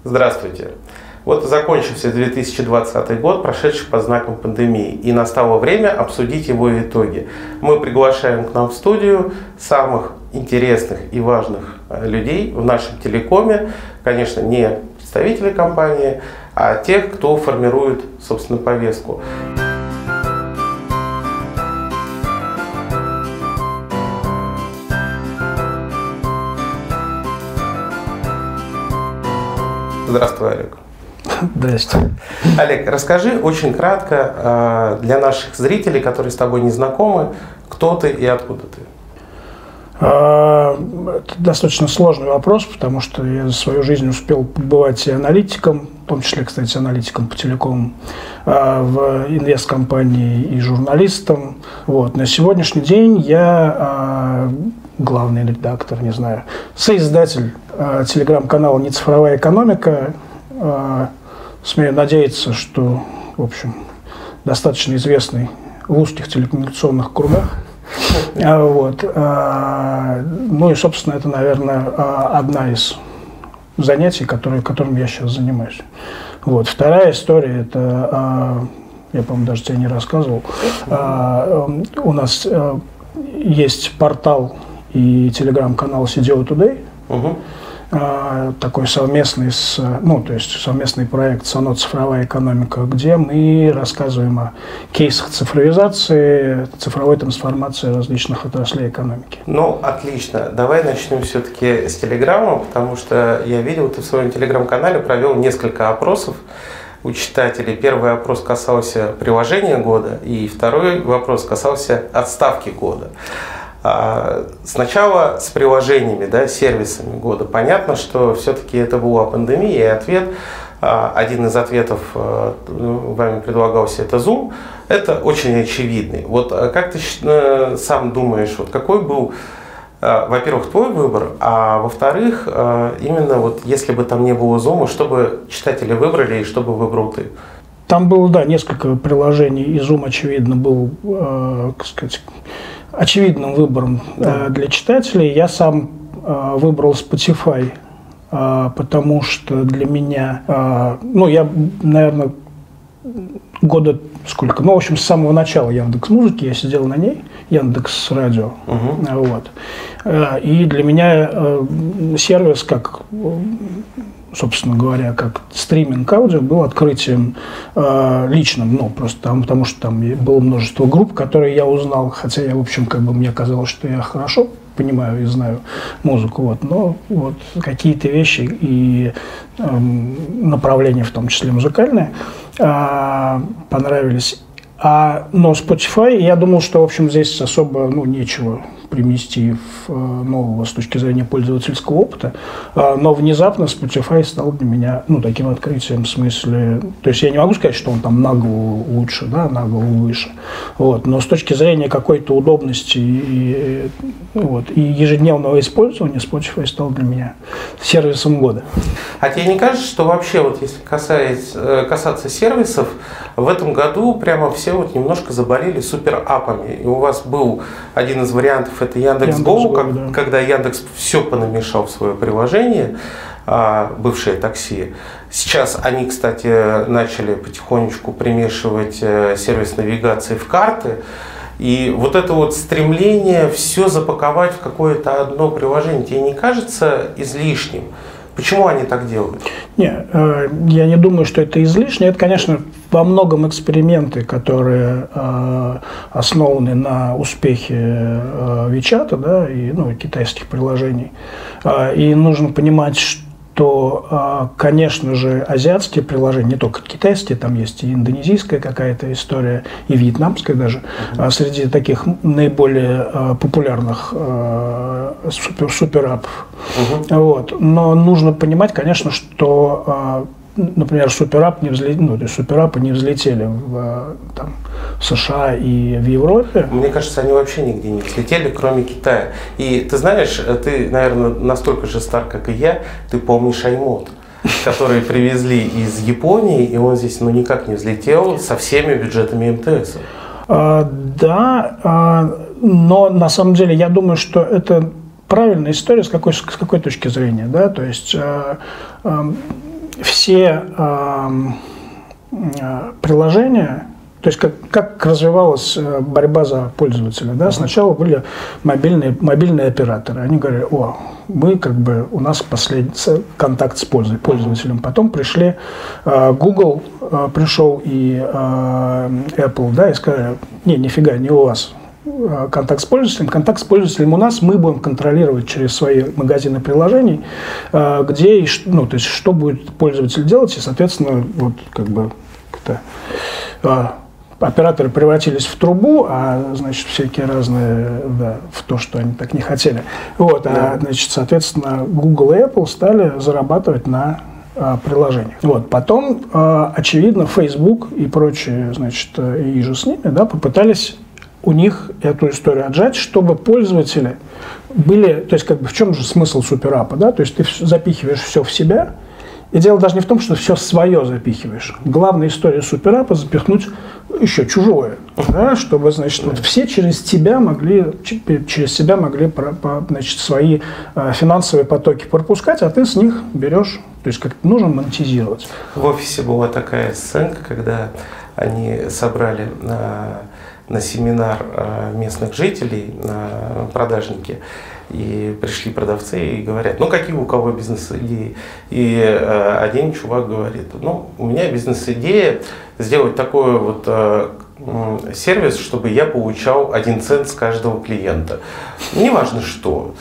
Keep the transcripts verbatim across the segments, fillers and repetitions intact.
Здравствуйте. Вот закончился две тысячи двадцатый год, прошедший под знаком пандемии, и настало время обсудить его итоги. Мы приглашаем к нам в студию самых интересных и важных людей в нашем телекоме, конечно, не представителей компании, а тех, кто формирует, собственно, повестку. Здравствуй, Олег. Здрасте. Олег, расскажи очень кратко для наших зрителей, которые с тобой не знакомы, кто ты и откуда ты. Это достаточно сложный вопрос, потому что я за свою жизнь успел побывать и аналитиком, в том числе, кстати, аналитиком по телекому, в инвесткомпании и журналистом. Вот. На сегодняшний день я главный редактор, не знаю, соиздатель телеграм-канала «Нецифровая экономика». Смею надеяться, что, в общем, достаточно известный в узких телекоммуникационных кругах. Вот. Ну и, собственно, это, наверное, одна из занятий, которые, которым я сейчас занимаюсь. Вот. Вторая история, это, я, по-моему, даже тебе не рассказывал, у нас есть портал и телеграм-канал си ди о Today, угу. Такой совместный, с, ну, то есть совместный проект «Оно цифровая экономика», где мы рассказываем о кейсах цифровизации, цифровой трансформации различных отраслей экономики. Ну, отлично. Давай начнем все-таки с Телеграма, потому что я видел, ты в своем Телеграм-канале провел несколько опросов у читателей. Первый опрос касался приложения года, и второй вопрос касался отставки года. Сначала с приложениями, да, сервисами года. Понятно, что все-таки это была пандемия, и ответ, один из ответов вами предлагался, это Zoom. Это очень очевидный. Вот как ты сам думаешь, вот какой был, во-первых, твой выбор, а во-вторых, именно вот если бы там не было Zoom, что бы читатели выбрали и что бы выбрал ты? Там было, да, несколько приложений, и Zoom, очевидно, был, э, как сказать, очевидным выбором э, для читателей. Я сам э, выбрал Spotify, э, потому что для меня, э, ну, я, наверное, года сколько, ну, в общем, с самого начала Яндекс.Музыки, я сидел на ней, Яндекс.Радио, угу. Вот. Э, и для меня э, сервис, как... собственно говоря, как стриминг аудио, был открытием э, личным, ну, просто там, потому что там было множество групп, которые я узнал, хотя я, в общем, как бы мне казалось, что я хорошо понимаю и знаю музыку, вот, но вот какие-то вещи и э, направления, в том числе музыкальные, э, понравились. А, но Spotify, я думал, что, в общем, здесь особо, ну, нечего привнести в, нового с точки зрения пользовательского опыта, но внезапно Spotify стал для меня, ну, таким открытием, в смысле, то есть я не могу сказать, что он там на голову лучше, да, на голову выше, вот, но с точки зрения какой-то удобности и, вот, и ежедневного использования Spotify стал для меня сервисом года. А тебе не кажется, что вообще, вот если касается, касаться сервисов, в этом году прямо все вот немножко заболели суперапами, и у вас был один из вариантов, это Яндекс.Го, Яндекс. как, да. Когда Яндекс все понамешал в свое приложение, а, бывшее такси. Сейчас они, кстати, начали потихонечку примешивать сервис навигации в карты. И вот это вот стремление все запаковать в какое-то одно приложение, тебе не кажется излишним? Почему они так делают? Не, я не думаю, что это излишне. Это, конечно, во многом эксперименты, которые э, основаны на успехе э, WeChat, да, и, ну, китайских приложений. Э, и нужно понимать, что, э, конечно же, азиатские приложения, не только китайские, там есть и индонезийская какая-то история, и вьетнамская даже, uh-huh. среди таких наиболее э, популярных э, супер, суперапов. Uh-huh. Вот. Но нужно понимать, конечно, что, э, например, суперап не взлет... ну, то есть суперапы не взлетели в, там, в США и в Европе. Мне кажется, они вообще нигде не взлетели, кроме Китая. И ты знаешь, ты, наверное, настолько же стар, как и я, ты помнишь iMod, который привезли из Японии, и он здесь, ну, никак не взлетел со всеми бюджетами эм тэ эс. А, да, а, но на самом деле я думаю, что это правильная история с какой, с какой точки зрения, да, то есть э, э, все э, приложения, то есть как, как развивалась борьба за пользователя. Да? Сначала были мобильные, мобильные операторы. Они говорили, о, мы как бы, у нас последний контакт с пользователем. Потом пришли э, Google, э, пришел и э, Apple, да, и сказали, не, нифига, не у вас контакт с пользователем. Контакт с пользователем у нас мы будем контролировать через свои магазины приложений, э, где и ну, то есть, что будет пользователь делать, и, соответственно, вот как бы это, э, операторы превратились в трубу, а, значит, всякие разные, да, в то, что они так не хотели. Вот, да. А, значит, соответственно, Google и Apple стали зарабатывать на а, приложениях. Вот, потом, а, очевидно, Facebook и прочие, значит, и же с ними, да, попытались у них эту историю отжать, чтобы пользователи были, то есть, как бы, в чем же смысл суперапа, да, то есть, ты запихиваешь все в себя. И дело даже не в том, что все свое запихиваешь. Главная история суперапа – запихнуть еще чужое, да, чтобы, значит, вот все через тебя могли, через себя могли, значит, свои финансовые потоки пропускать, а ты с них берешь, то есть как нужно монетизировать. В офисе была такая сценка, когда они собрали на, на семинар местных жителей, продажники. И пришли продавцы и говорят, ну какие у кого бизнес-идеи? И э, один чувак говорит, ну у меня бизнес-идея сделать такой вот э, сервис, чтобы я получал один цент с каждого клиента. Неважно что.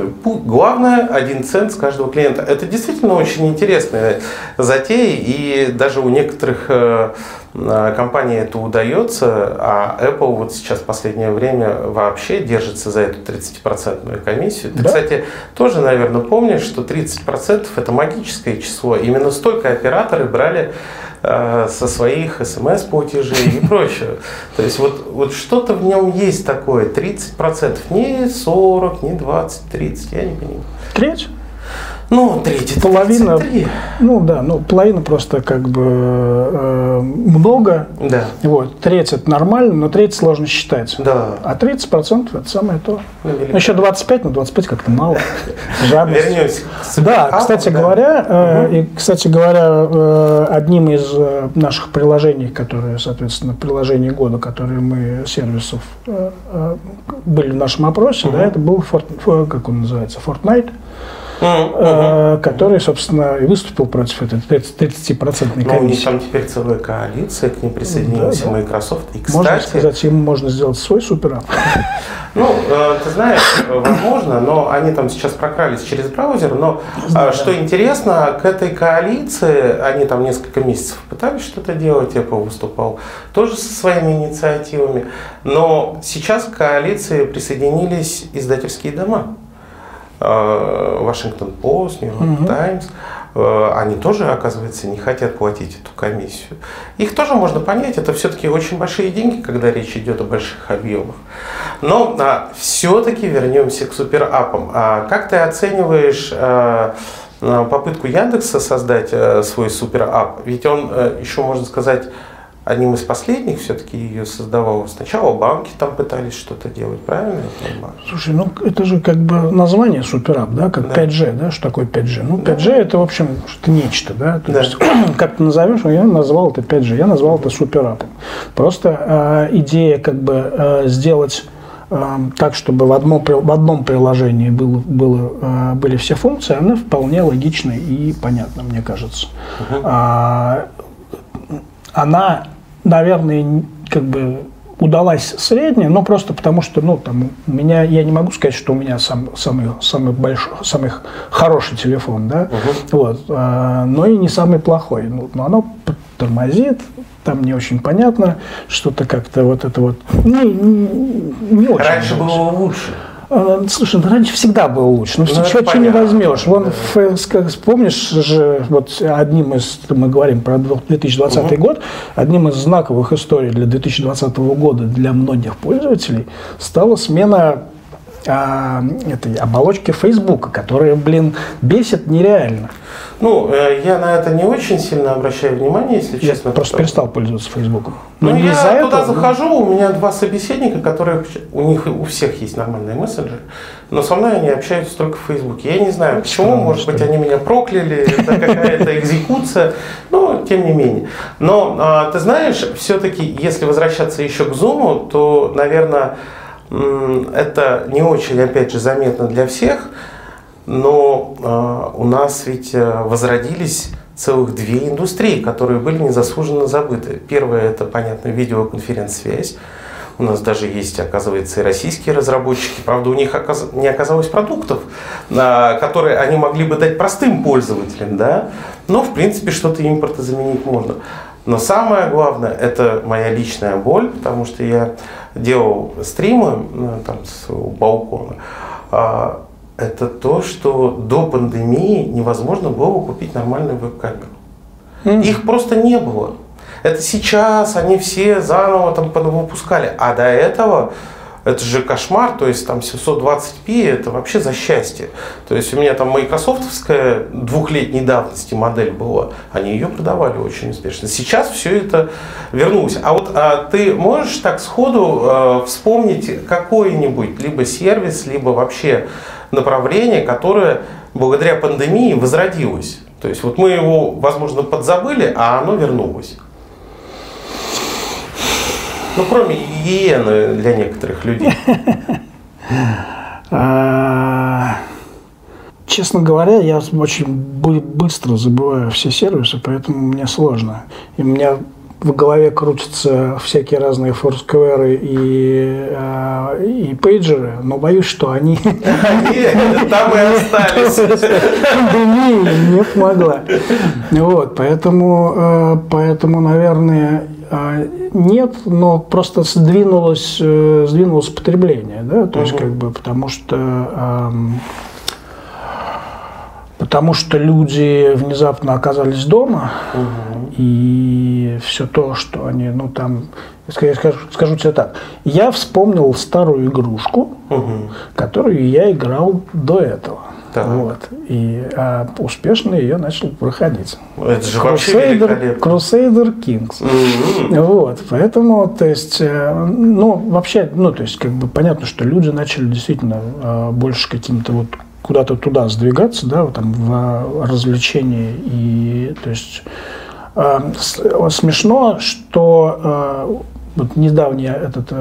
Главное, один цент с каждого клиента. Это действительно очень интересная затея, и даже у некоторых э, компаний это удается, а Apple вот сейчас в последнее время вообще держится за эту тридцатипроцентную комиссию. Ты, да? Кстати, тоже, наверное, помнишь, что тридцать процентов это магическое число. Именно столько операторы брали э, со своих эс эм эс-платежей и прочее. То есть вот, вот что-то в нем есть такое, тридцать процентов, не сорок, не двадцать, тридцать, я не понимаю. Треть? Ну, треть, половина, ну да, ну половина просто как бы э, много. Да. Вот, треть это нормально, но треть сложно считать. Да. А тридцать процентов это самое то. Ну, ну, еще двадцать пять, но двадцать пять как-то мало. Жадность. Вернемся. Да, кстати да. говоря, э, угу. и, кстати говоря, э, одним из э, наших приложений, которые, соответственно, приложение года, которые мы сервисов э, э, были в нашем опросе, угу. да, это был Fort, как он называется, Fortnite. Uh-huh. который, собственно, и выступил против этой тридцатипроцентной комиссии. Но у них там теперь целая коалиция, к ним присоединился да, да. Microsoft. И, кстати, можно сказать, им можно сделать свой суперап. Ну, ты знаешь, возможно, но они там сейчас прокрались через браузер, но да, что да. интересно, к этой коалиции, они там несколько месяцев пытались что-то делать, Apple выступал тоже со своими инициативами, но сейчас к коалиции присоединились издательские дома. Washington Post, New York Times, uh-huh. они тоже, оказывается, не хотят платить эту комиссию. Их тоже можно понять, это все-таки очень большие деньги, когда речь идет о больших объемах. Но а, все-таки вернемся к суперапам. А как ты оцениваешь а, попытку Яндекса создать а, свой суперап? Ведь он, а, еще можно сказать, одним из последних все-таки ее создавал. Сначала банки там пытались что-то делать, правильно? Слушай, ну это же как бы название суперап, да, как да. пять джи, да, что такое пять джи? Ну, пять джи да. это, в общем, что-то нечто, да, то да. есть, как ты назовешь, я назвал это пять джи, я назвал это суперапом. Просто э, идея как бы э, сделать э, так, чтобы в одном, в одном приложении было, было, э, были все функции, она вполне логична и понятна, мне кажется. Угу. А, она, наверное, как бы удалась средняя, но просто потому что, ну, там, у меня, я не могу сказать, что у меня сам, самый, самый большой, самый хороший телефон, да, uh-huh. вот, а, но и не самый плохой. Ну, но оно тормозит, там не очень понятно, что-то как-то вот это вот, не, не, не очень. Раньше было лучше. Слушай, ну, раньше всегда было лучше, но ну, что не возьмешь. Вон, да. Помнишь же, вот одним из, мы говорим про две тысячи двадцатый угу. год, одним из знаковых историй для две тысячи двадцатого года для многих пользователей стала смена а, этой оболочки Фейсбука, которая, блин, бесит нереально. Ну, я на это не очень сильно обращаю внимание, если я честно. просто потому... перестал пользоваться Фейсбуком. Ну, Но я туда этого... захожу, у меня два собеседника, которые, у них у всех есть нормальные мессенджеры, но со мной они общаются только в Фейсбуке. Я не знаю, это почему, странно, может быть, они меня прокляли, это какая-то экзекуция, но тем не менее. Но а, ты знаешь, все-таки, если возвращаться еще к Zoom, то, наверное, это не очень, опять же, заметно для всех, но э, у нас ведь э, возродились целых две индустрии, которые были незаслуженно забыты. Первая – это, понятно, видеоконференц-связь. У нас даже есть, оказывается, и российские разработчики. Правда, у них оказ... не оказалось продуктов, э, которые они могли бы дать простым пользователям, да? Но, в принципе, что-то импорта заменить можно. Но самое главное, это моя личная боль, потому что я делал стримы там, с балкона. Это то, что до пандемии невозможно было купить нормальную веб-камеру. Mm. Их просто не было. Это сейчас они все заново там выпускали. А до этого это же кошмар, то есть там семьсот двадцать пи это вообще за счастье. То есть у меня там майкрософтовская двухлетней давности модель была, они ее продавали очень успешно. Сейчас все это вернулось. А вот а, ты можешь так сходу а, вспомнить какой-нибудь либо сервис, либо вообще направление, которое благодаря пандемии возродилось? То есть вот мы его, возможно, подзабыли, а оно вернулось. Ну, кроме гигиены для некоторых людей. Честно говоря, я очень быстро забываю все сервисы, поэтому мне сложно. И у меня в голове крутятся всякие разные Foursquare и, и пейджеры, но боюсь, что они... Они там и остались. Пандемия не помогла. Вот, поэтому, поэтому, наверное... Нет, но просто сдвинулось, сдвинулось потребление, да, то есть, как бы, потому что, эм, потому что люди внезапно оказались дома, угу. И все то, что они, ну, там, я скажу, скажу тебе так, я вспомнил старую игрушку, угу. которую я играл до этого. Так. Вот. И а, успешно ее начал проходить. Это же вообще Crusader, Crusader Kings. Mm-hmm. Вот. Поэтому, то есть, ну, вообще, ну, то есть, как бы понятно, что люди начали действительно больше каким-то вот куда-то туда сдвигаться, да, вот там в развлечении. И, то есть, смешно, что вот недавний этот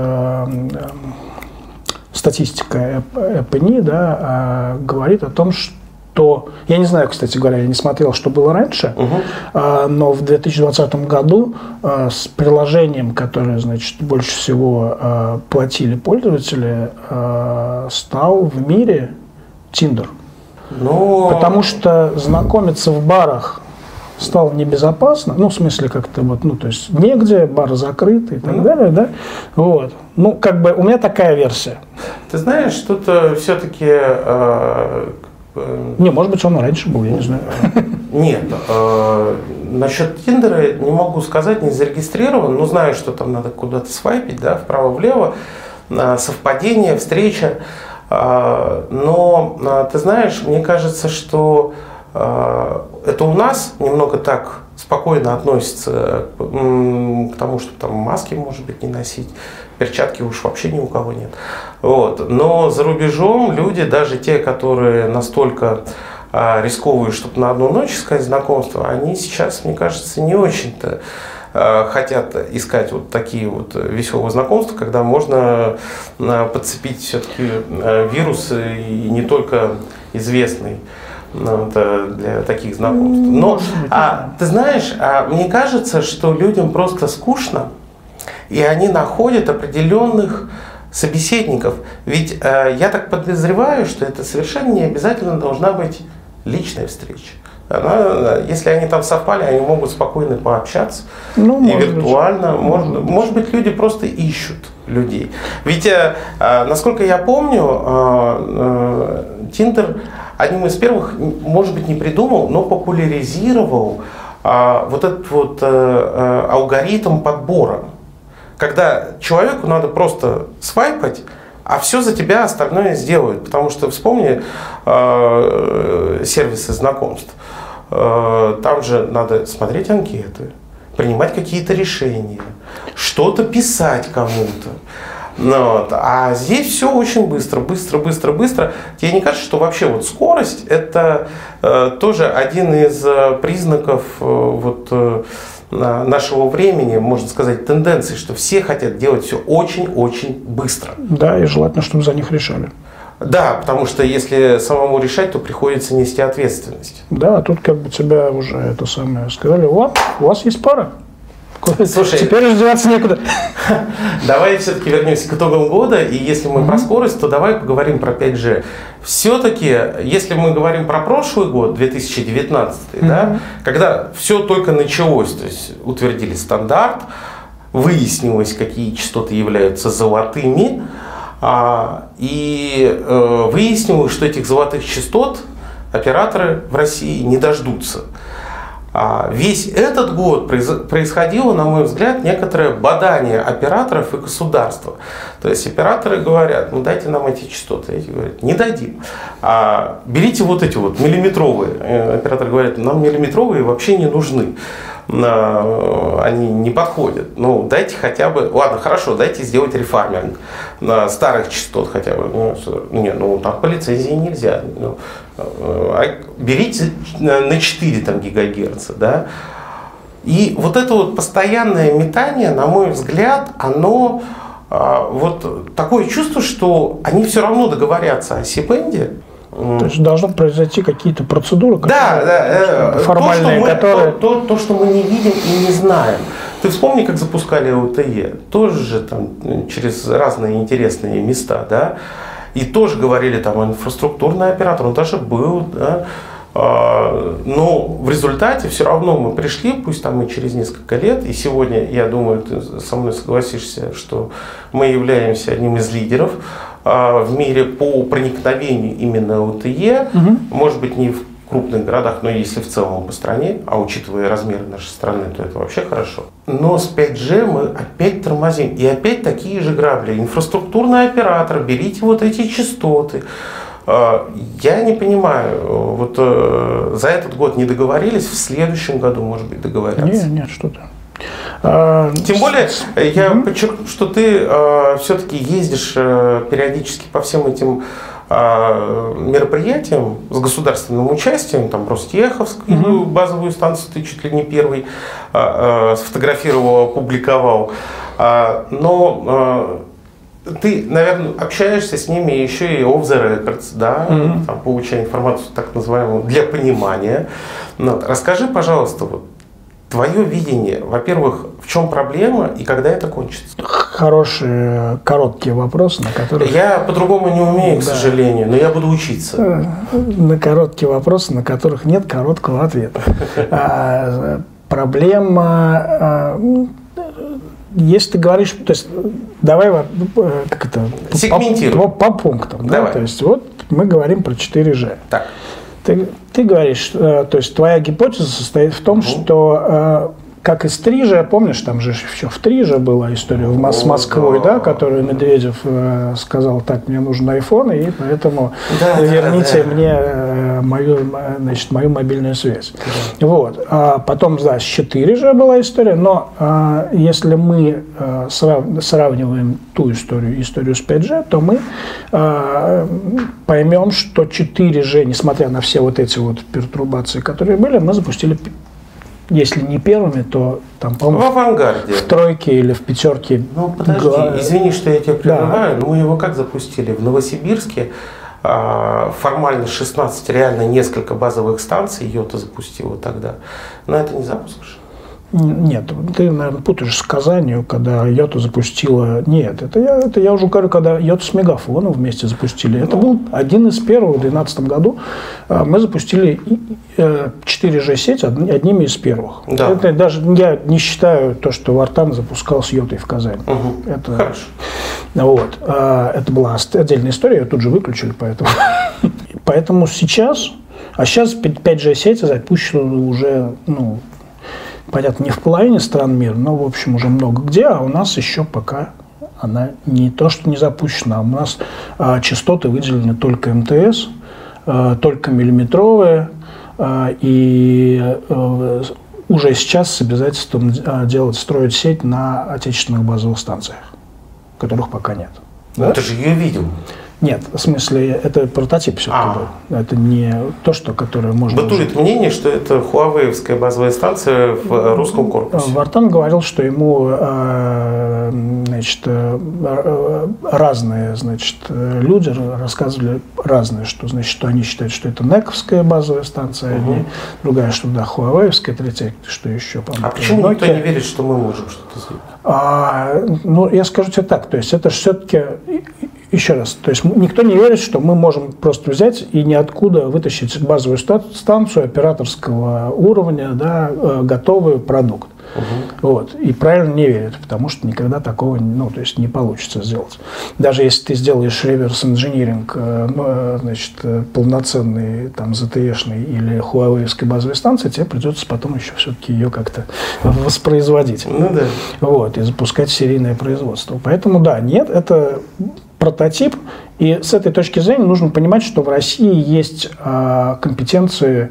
статистика эп эн и, да, говорит о том, что... Я не знаю, кстати говоря, я не смотрел, что было раньше, uh-huh. но в две тысячи двадцатом году с приложением, которое, значит, больше всего платили пользователи, стал в мире Tinder. Но... Потому что знакомиться в барах стало небезопасно, ну, в смысле, как-то вот, ну, то есть, негде, бары закрыты и так mm-hmm. далее, да, вот. Ну, как бы, у меня такая версия. Ты знаешь, что-то все-таки... Э, э, не, может быть, он раньше был, я не знаю. Нет, э, насчет Тиндера не могу сказать, не зарегистрирован, но знаю, что там надо куда-то свайпить, да, вправо-влево, э, совпадение, встреча, э, но, э, ты знаешь, мне кажется, что это у нас немного так спокойно относится к тому, что там маски, может быть, не носить, перчатки уж вообще ни у кого нет. Вот. Но за рубежом люди, даже те, которые настолько рисковые, чтобы на одну ночь искать знакомства, они сейчас, мне кажется, не очень-то хотят искать вот такие вот веселые знакомства, когда можно подцепить все-таки вирус и не только известный. Ну, это для таких знакомств. Но, а, ты знаешь, а, мне кажется, что людям просто скучно, и они находят определенных собеседников. Ведь э, я так подозреваю, что это совершенно не обязательно должна быть личная встреча. Она, если они там совпали, они могут спокойно пообщаться, ну, и виртуально. Быть, может, может, может быть, люди просто ищут людей. Ведь, э, насколько я помню, э, э, Tinder одним из первых, может быть, не придумал, но популяризировал э, вот этот вот э, алгоритм подбора. Когда человеку надо просто свайпать а все за тебя остальное сделают. Потому что вспомни э, сервисы знакомств. Э, там же надо смотреть анкеты, принимать какие-то решения, что-то писать кому-то. Ну, вот. А здесь все очень быстро, быстро, быстро, быстро. Тебе не кажется, что вообще вот скорость это э, тоже один из э, признаков э, вот, э, нашего времени, можно сказать, тенденции, что все хотят делать все очень-очень быстро. Да, и желательно, чтобы за них решали. Да, потому что если самому решать, то приходится нести ответственность. Да, тут как бы тебя уже это самое сказали, вот, у вас есть пара. Слушай, теперь раздеваться некуда. Давай все-таки вернемся к итогам года, и если мы mm-hmm. про скорость, то давай поговорим про пять джи. Все-таки, если мы говорим про прошлый год, две тысячи девятнадцатый, mm-hmm. да, когда все только началось, то есть утвердили стандарт, выяснилось, какие частоты являются золотыми, а, и э, выяснилось, что этих золотых частот операторы в России не дождутся. Весь этот год происходило, на мой взгляд, некоторое бадание операторов и государства. То есть операторы говорят, ну дайте нам эти частоты. Эти говорят, не дадим. А берите вот эти вот миллиметровые. Операторы говорят, нам миллиметровые вообще не нужны. Они не подходят. Ну, дайте хотя бы, ладно, хорошо, дайте сделать рефарминг на старых частот хотя бы. Ну, не, ну там по лицензии нельзя. Ну, берите на четыре там, гигагерца, да. И вот это вот постоянное метание, на мой взгляд, оно вот такое чувство, что они все равно договорятся о си-бенде. То есть должны произойти какие-то процедуры, да, да, формальные, то, мы, которые... То, то, то, что мы не видим и не знаем. Ты вспомни, как запускали ЛТЕ. Тоже же там через разные интересные места, да. И тоже говорили там инфраструктурный оператор, он даже был, да. Но в результате все равно мы пришли, пусть там и через несколько лет, и сегодня, я думаю, ты со мной согласишься, что мы являемся одним из лидеров в мире по проникновению именно ЛТЕ, угу. Может быть, не в крупных городах, но если в целом по стране, а учитывая размеры нашей страны, то это вообще хорошо. Но с пять джи мы опять тормозим, и опять такие же грабли. Инфраструктурный оператор, берите вот эти частоты. Я не понимаю, вот за этот год не договорились, в следующем году, может быть, договорятся. Нет, нет, что-то. Тем более, я mm-hmm. подчеркну, что ты э, все-таки ездишь э, периодически по всем этим э, мероприятиям с государственным участием, там Ростеховскую mm-hmm. базовую станцию ты чуть ли не первый э, э, сфотографировал, опубликовал. Э, но э, ты, наверное, общаешься с ними еще и off the records, да, mm-hmm. там, получая информацию так называемую для понимания. Вот. Расскажи, пожалуйста, вот, твое видение, во-первых, в чем проблема и когда это кончится? Хорошие, короткие вопросы, на которые... Я по-другому не умею, к да. сожалению, но я буду учиться. На короткие вопросы, на которых нет короткого ответа. а, проблема... А, если ты говоришь... То есть, давай как это, сегментируй. По, по, по пунктам. Да? То есть, вот мы говорим про четыре джи. Так. Ты, ты говоришь, то есть твоя гипотеза состоит в том, угу. что как и с три джи, помнишь, там же еще в три джи была история в Мос- с Москвой, да, которую Медведев э, сказал, так, мне нужен айфон, и поэтому да, верните да, да. мне мою, значит, мою мобильную связь. Да. Вот. А потом, да, с четыре джи была история, но э, если мы э, срав, сравниваем ту историю и историю с пять джи, то мы э, поймем, что четыре джи, несмотря на все вот эти вот пертурбации, которые были, мы запустили, если не первыми, то там, по-моему, в авангарде. В тройке или в пятерке. Ну, подожди, Гла... извини, что я тебя прерываю, да. но мы его как запустили? В Новосибирске формально шестнадцать, реально несколько базовых станций Йота запустила тогда. Но это не запуск же. Нет, ты, наверное, путаешь с Казанью, когда Йота запустила... Нет, это я, это я уже говорю, когда Йота с Мегафоном вместе запустили. Это был один из первых в две тысячи двенадцатом году. Мы запустили четыре джи сеть одними из первых. Да. Это даже я не считаю то, что Вартан запускал с Йотой в Казани. Угу. Это, Хорошо. Вот. Это была отдельная история, ее тут же выключили, поэтому... Поэтому сейчас... А сейчас пять джи сети запущены уже, ну... Понятно, не в половине стран мира, но, в общем, уже много где, а у нас еще пока она не то, что не запущена, а у нас а, частоты выделены только эм тэ эс, а, только миллиметровые, а, и а, уже сейчас с обязательством а, делать, строить сеть на отечественных базовых станциях, которых пока нет. Да? Ты же ее видел. Нет, в смысле, это прототип все-таки а. был. Это не то, что, которое можно... Бытует мнение, что это хуавеевская базовая станция в русском корпусе. Вартан говорил, что ему значит, разные значит, люди рассказывали разные, что, значит, что они считают, что это нековская базовая станция, угу. одни, другая, что да, хуавеевская, третья, что еще. А почему никто не верит, что мы можем что-то сделать? А, ну, я скажу тебе так, то есть это все-таки... Еще раз, то есть никто не верит, что мы можем просто взять и ниоткуда вытащить базовую станцию операторского уровня, да, готовый продукт. Угу. Вот. И правильно не верят, потому что никогда такого ну, то есть не получится сделать. Даже если ты сделаешь реверс-инжиниринг, ну, значит, полноценный там, зет тэ е-шный или хуавеевской базовой станции, тебе придется потом еще все-таки ее как-то воспроизводить. Ну, да. Вот, и запускать серийное производство. Поэтому да, нет, это прототип. И с этой точки зрения нужно понимать, что в России есть а, компетенции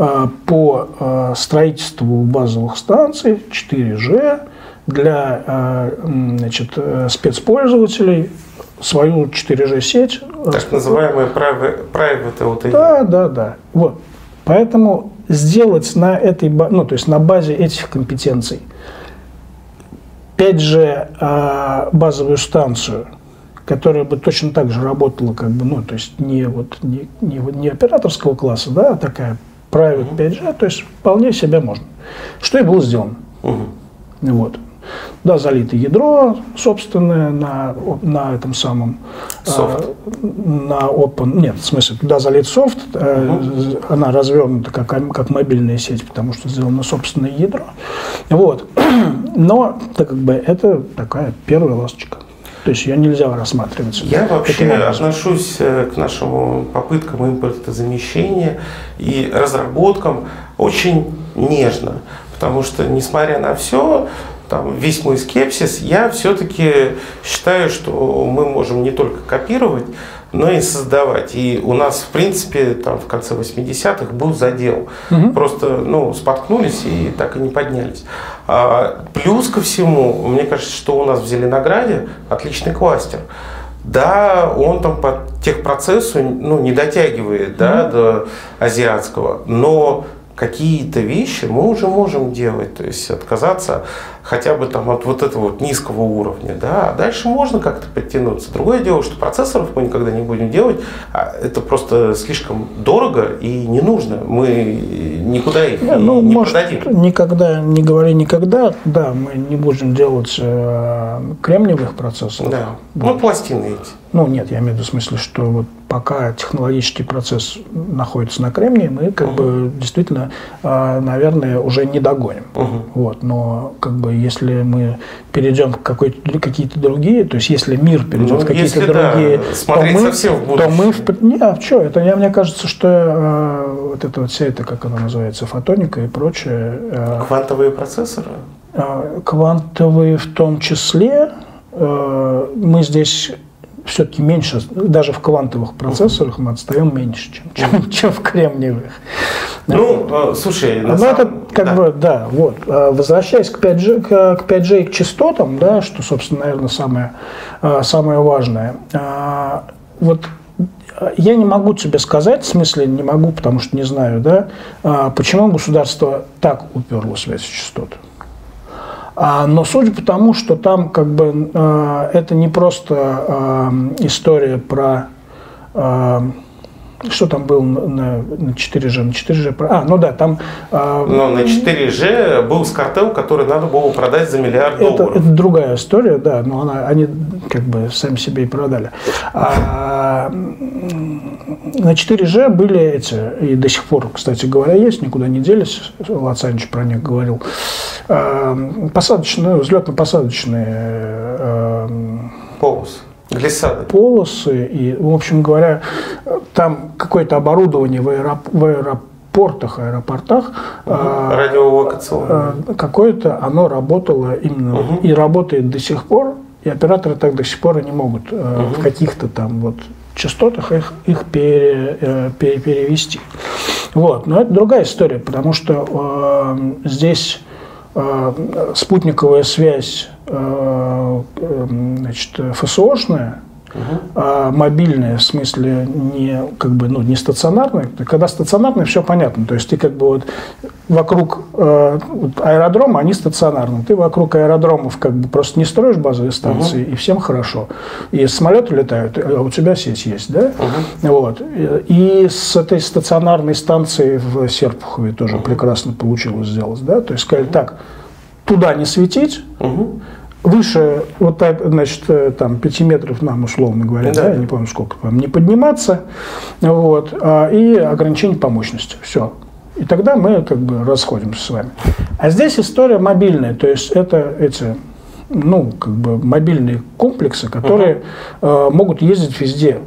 по строительству базовых станций четыре джи для значит, спецпользователей, свою четыре джи-сеть. Так называемая private эл ти и. Да, да, да. Вот. Поэтому сделать на этой, ну, то есть на базе этих компетенций пять джи базовую станцию, которая бы точно так же работала, как бы, ну, то есть не, вот, не, не, не операторского класса, да, а такая Private пять джи, то есть вполне себе можно. Что и было сделано. Uh-huh. Вот. Да, залито ядро собственное на, на этом самом софт. Э, на open. Нет, в смысле, туда залит софт, э, uh-huh. она развернута как, как мобильная сеть, потому что сделано собственное ядро. Вот. Но так, как бы, это такая первая ласточка. То есть ее нельзя рассматривать. Я вообще отношусь к нашим попыткам импортозамещения и разработкам очень нежно, потому что, несмотря на все, там, весь мой скепсис, я все-таки считаю, что мы можем не только копировать, но и создавать. И у нас, в принципе, там, в конце восьмидесятых был задел. Угу. Просто ну, споткнулись и так и не поднялись. А, плюс ко всему, мне кажется, что у нас в Зеленограде отличный кластер. Да, он там по техпроцессу ну, не дотягивает угу. да, до азиатского, но какие-то вещи мы уже можем делать, то есть отказаться хотя бы там от вот этого вот низкого уровня, да, а дальше можно как-то подтянуться. Другое дело, что процессоров мы никогда не будем делать, а это просто слишком дорого и не нужно, мы никуда их не, ну, не может, продадим. Никогда, не говори никогда, да, мы не будем делать э, кремниевых процессоров. Да, вот. Ну пластины эти. Ну нет, я имею в виду в смысле, что вот пока технологический процесс находится на кремнии, мы как uh-huh. бы действительно, э, наверное, уже не догоним. Uh-huh. Вот, но как бы если мы перейдем в какие-то другие, то есть если мир перейдет ну, в какие-то другие, да, то, мы, то мы в не, а что, это я, мне кажется, что э, вот это вот вся это, как она называется, фотоника и прочее. Э, квантовые процессоры? Э, квантовые в том числе. Э, мы здесь все-таки меньше, даже в квантовых процессорах мы отстаем меньше, чем, чем, чем в кремниевых. Ну, вот. слушай, на ну, самом... это как да. бы, да, вот. Возвращаясь к пять джи, к пять джи и к частотам, да, что, собственно, наверное, самое, самое важное. Вот я не могу тебе сказать, в смысле не могу, потому что не знаю, да, почему государство так уперлось в эти частоты. Но судя по тому, что там как бы э, это не просто э, история про э, что там было на, на четыре джи, на четыре джи, а, ну да, там... Э, Но на четыре джи был скартел, который надо было продать за миллиард это, долларов. Это другая история, да, но она, они как бы сами себе и продали. А, на четыре джи были эти, и до сих пор, кстати говоря, есть, никуда не делись, Лацанич про них говорил, посадочные, взлетно-посадочные полосы. Глиссады. Полосы. И, в общем говоря, там какое-то оборудование в, аэроп- в аэропортах, аэропортах угу. радиолокационное. Какое-то оно работало именно угу. и работает до сих пор И операторы так до сих пор и не могут uh-huh. в каких-то там вот частотах их, их пере, пере, перевести. Вот. Но это другая история, потому что э, здесь э, спутниковая связь э, значит, эф эс о-шная, Uh-huh. а мобильная, в смысле, не, как бы, ну, не стационарная. Когда стационарная, все понятно. То есть ты как бы вот вокруг э, аэродрома, они стационарные. Ты вокруг аэродромов как бы просто не строишь базовые станции, uh-huh. и всем хорошо. И самолеты летают, а у тебя сеть есть, да? Uh-huh. Вот. И с этой стационарной станцией в Серпухове тоже uh-huh. прекрасно получилось сделать, да? То есть сказали, uh-huh. так, туда не светить, uh-huh. выше, вот, значит, там, пяти метров нам, условно говоря, да. Да, я не помню сколько, не подниматься, вот, и ограничение по мощности, все. И тогда мы как бы расходимся с вами. А здесь история мобильная, то есть это эти, ну, как бы мобильные комплексы, которые uh-huh. э, могут ездить везде.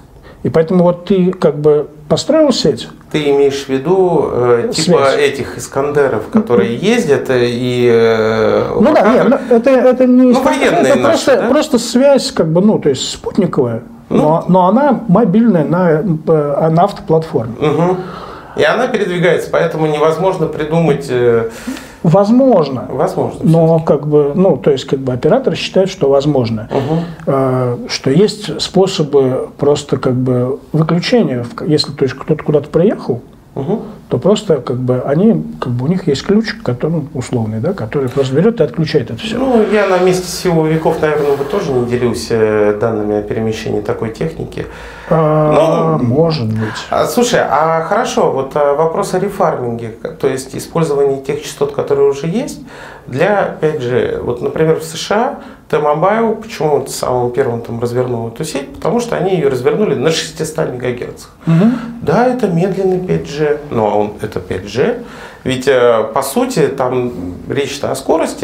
И поэтому вот ты как бы построил сеть. Ты имеешь в виду э, типа связь. Этих Искандеров, которые ездят и... Э, ну да, нет, это, это не... Ну, военные это наши, просто, да? просто связь, как бы, ну, то есть спутниковая, ну, но, но она мобильная на, на автоплатформе. Угу. И она передвигается, поэтому невозможно придумать... Э, Возможно. Возможно. Но как бы, ну, то есть как бы операторы считают, что возможно. Угу. Э, что есть способы просто как бы выключения. Если то есть кто-то куда-то приехал, угу. то просто как бы они, как бы у них есть ключ, который, условный, да, который просто берет и отключает это все. Ну, я на месте силовиков, наверное, бы тоже не делился данными о перемещении такой техники. А, Но, может быть. А, слушай, а хорошо, вот а, вопрос о рефарминге, то есть использовании тех частот, которые уже есть, для пять джи. Вот, например, в США T-Mobile почему самым первым там развернул эту сеть? Потому что они ее развернули на шестистах мегагерцах. Угу. Да, это медленный пять джи, но он, это пять джи. Ведь, по сути, там речь-то о скорости,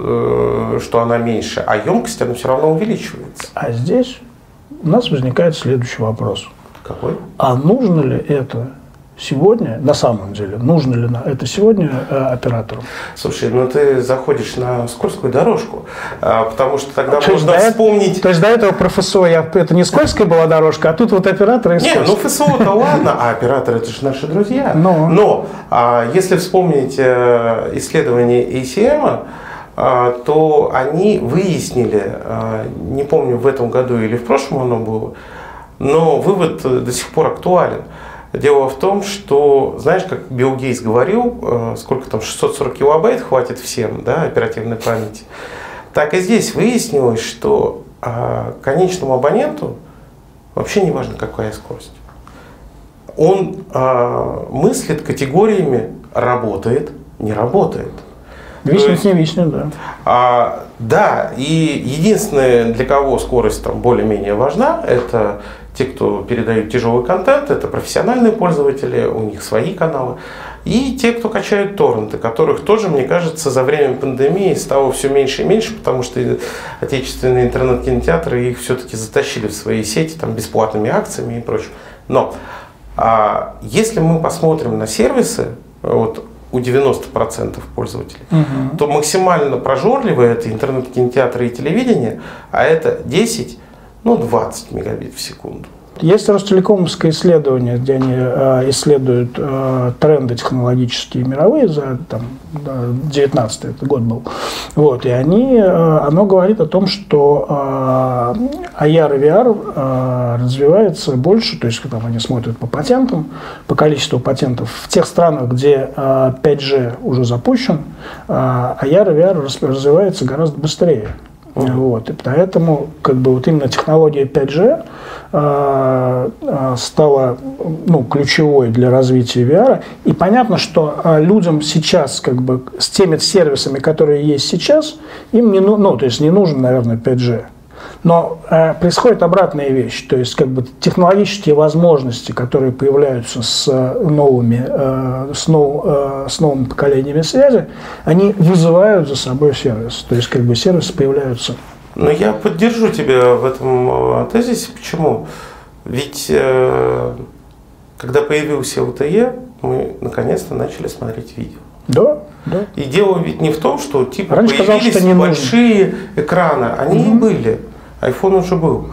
а, что она меньше, а емкость она все равно увеличивается. А здесь у нас возникает следующий вопрос. Какой? А нужно ли это сегодня, на самом деле, нужно ли это сегодня э, оператору? Слушай, ну ты заходишь на скользкую дорожку, а, потому что тогда то можно вспомнить... Это, то есть до этого про эф эс о я, это не скользкая была дорожка, а тут вот операторы... Не, ну эф эс о-то ладно, а операторы это же наши друзья. Но, Но а, если вспомнить э, исследование эй си эм, а, то они выяснили, а, не помню, в этом году или в прошлом оно было, но вывод до сих пор актуален. Дело в том, что, знаешь, как Билл Гейтс говорил, сколько там, шестьсот сорок килобайт хватит всем, да, оперативной памяти, так и здесь выяснилось, что а, конечному абоненту вообще не важно, какая скорость. Он а, мыслит категориями «работает», «не работает». Виснет, не виснет, да. А, да, и единственное, для кого скорость там более-менее важна, это те, кто передают тяжелый контент, это профессиональные пользователи, у них свои каналы. И те, кто качают торренты, которых тоже, мне кажется, за время пандемии стало все меньше и меньше, потому что отечественные интернет-кинотеатры их все-таки затащили в свои сети там, бесплатными акциями и прочим. Но а, если мы посмотрим на сервисы, вот, у девяноста процентов пользователей, угу. то максимально прожорливые это интернет-кинотеатры и телевидение, а это десять, ну двадцать мегабит в секунду. Есть Ростелекомовское исследование, где они э, исследуют э, тренды технологические мировые за там, девятнадцатый это год был. Вот, и они, э, оно говорит о том, что э, эй ар и ви ар э, развивается больше, то есть там они смотрят по патентам, по количеству патентов. В тех странах, где э, пять джи уже запущен, э, эй ар и ви ар развивается гораздо быстрее. Uh-huh. Вот, и поэтому как бы, вот именно технология пять джи э, э, стала ну, ключевой для развития ви ар. И понятно, что э, людям сейчас как бы, с теми сервисами, которые есть сейчас, им не, ну, ну, то есть не нужен, наверное, пять джи. Но э, происходит обратная вещь, то есть как бы, технологические возможности, которые появляются с новыми, э, с, нов, э, с новыми поколениями связи, они вызывают за собой сервис. То есть как бы, сервисы появляются. Но я поддержу тебя в этом тезисе. Почему? Ведь э, когда появился эл ти и, мы наконец-то начали смотреть видео. Да. Да. И дело ведь не в том, что типа Раньше появились казалось, что не большие нужно. экраны. Они угу. и были. iPhone уже был.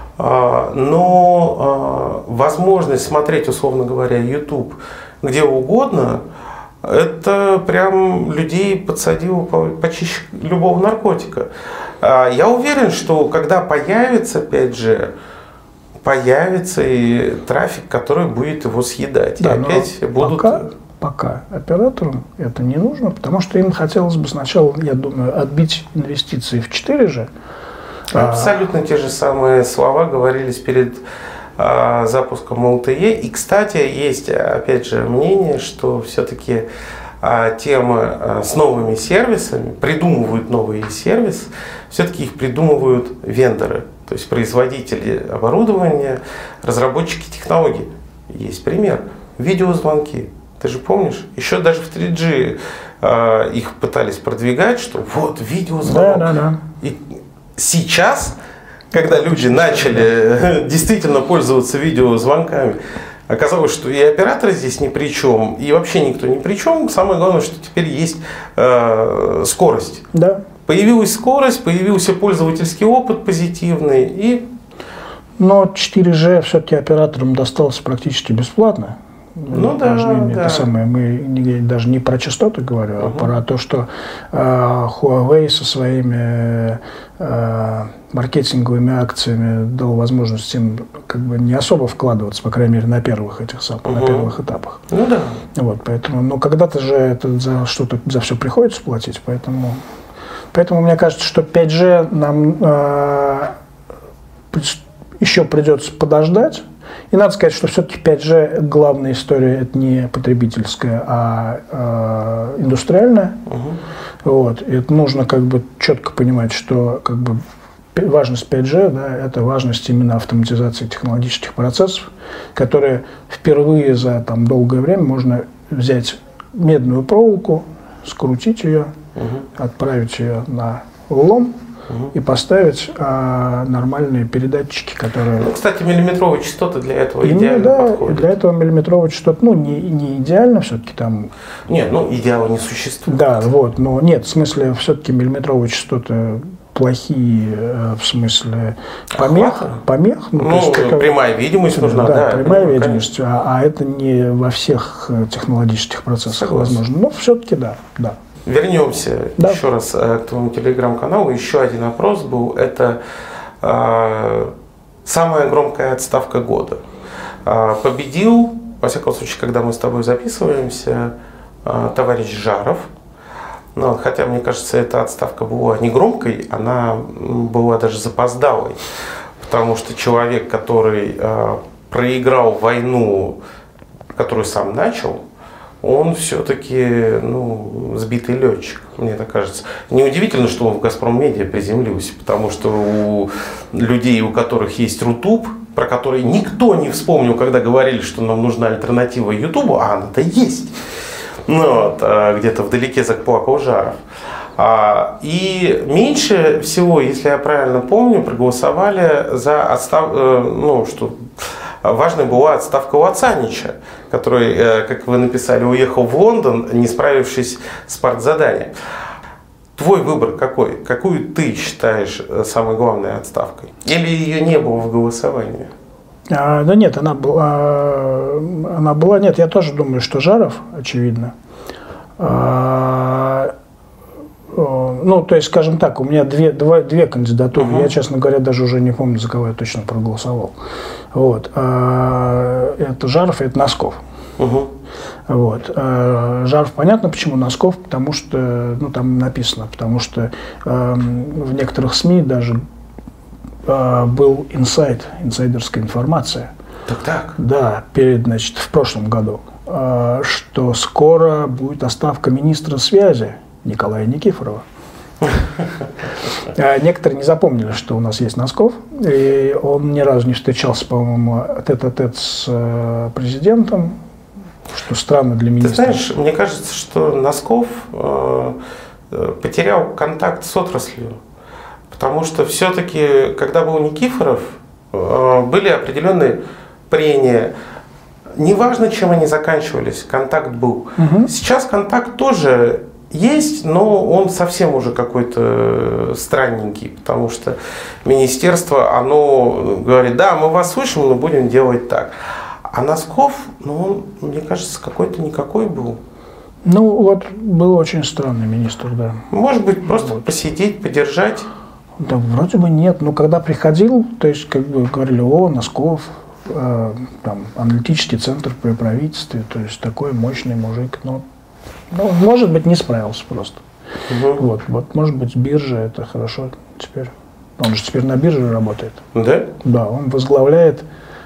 Но возможность смотреть, условно говоря, YouTube где угодно, это прям людей подсадило почище любого наркотика. Я уверен, что когда появится пять джи, появится и трафик, который будет его съедать. Да, и опять будут... пока, пока операторам это не нужно, потому что им хотелось бы сначала, я думаю, отбить инвестиции в четыре джи. Абсолютно те же самые слова говорились перед а, запуском эл ти и. И, кстати, есть, опять же, мнение, что все-таки а, темы а, с новыми сервисами, придумывают новые сервисы, все-таки их придумывают вендоры, то есть производители оборудования, разработчики технологий. Есть пример. Видеозвонки. Ты же помнишь? Еще даже в три джи а, их пытались продвигать, что вот видеозвонок. Да, да, да. И сейчас, когда люди начали действительно пользоваться видеозвонками, оказалось, что и операторы здесь ни при чем, и вообще никто ни при чем. Самое главное, что теперь есть э, скорость. Да. Появилась скорость, появился пользовательский опыт позитивный. И... Но четыре джи все-таки операторам достался практически бесплатно. Ну да, не, да. Это самое, мы не, даже не про частоты говорю, uh-huh. а про то, что э, Huawei со своими э, маркетинговыми акциями дал возможность им как бы не особо вкладываться, по крайней мере, на первых этих самых, uh-huh. на первых этапах. Ну да. Вот, поэтому, но когда-то же это за что-то за все приходится платить, поэтому, поэтому мне кажется, что пять джи нам э, еще придется подождать. И надо сказать, что все-таки пять джи главная история это не потребительская, а э, индустриальная. Угу. Вот. И это нужно как бы четко понимать, что как бы важность пять джи, да, это важность именно автоматизации технологических процессов, которые впервые за там, долгое время можно взять медную проволоку, скрутить ее, угу. отправить ее на лом. Угу. И поставить а, нормальные передатчики, которые... Ну, кстати, миллиметровые частоты для этого Именно, идеально да, подходят. Для этого миллиметровые частоты, ну, не, не идеально все-таки там... Нет, ну, идеала не существует. Да, вот, но нет, в смысле, все-таки миллиметровые частоты плохие, в смысле помех, помех. Ну, ну есть, прямая видимость нужна, да. Да, прямая ну, видимость, а, а это не во всех технологических процессах Согласен. возможно. Но все-таки да, да. Вернемся да. еще раз к твоему телеграм-каналу. Еще один опрос был. Это э, самая громкая отставка года. Э, победил, во всяком случае, когда мы с тобой записываемся, э, товарищ Жаров. Но, хотя, мне кажется, эта отставка была не громкой, она была даже запоздалой. Потому что человек, который э, проиграл войну, которую сам начал, он все-таки ну, сбитый летчик, мне так кажется. Неудивительно, что он в «Газпром Медиа» приземлился, потому что у людей, у которых есть Рутуб, про который никто не вспомнил, когда говорили, что нам нужна альтернатива Ютубу, а она-то есть. Ну, вот, где-то вдалеке заплакал Жаров. И меньше всего, если я правильно помню, проголосовали за отставку, ну, что важной была отставка Лацанича, который, как вы написали, уехал в Лондон, не справившись с партзаданием. Твой выбор какой? Какую ты считаешь самой главной отставкой? Или ее не было в голосовании? А, да нет, она была, она была, нет, я тоже думаю, что Жаров, очевидно. А, ну, то есть, скажем так, у меня две, два, две кандидатуры, uh-huh. я, честно говоря, даже уже не помню, за кого я точно проголосовал. Вот. А, это Жаров и это Носков. Uh-huh. Вот. А, Жаров, понятно, почему Носков, потому что, ну, там написано, потому что а, в некоторых СМИ даже а, был инсайд, инсайдерская информация. Так, так. Да, перед, значит, в прошлом году, а, что скоро будет отставка министра связи Николая Никифорова. Некоторые не запомнили, что у нас есть Носков, и он ни разу не встречался, по-моему, тет-а-тет с президентом, что странно для министра. Ты знаешь, мне кажется, что Носков э, потерял контакт с отраслью, потому что все-таки, когда был Никифоров, э, были определенные прения. Неважно, чем они заканчивались, контакт был. Угу. Сейчас контакт тоже есть, но он совсем уже какой-то странненький, потому что министерство, оно говорит, да, мы вас слышим, но будем делать так. А Носков, ну, он, мне кажется, какой-то никакой был. Ну, вот был очень странный министр, да. Может быть, просто вот. Посидеть, подержать? Да, вроде бы нет. Но когда приходил, то есть, как бы говорили, о, Носков, э, там, аналитический центр при правительстве, то есть, такой мощный мужик, но, ну, может быть, не справился просто. Угу. Вот, вот, может быть, биржа, это хорошо теперь. Он же теперь на бирже работает. Да? Да, он возглавляет...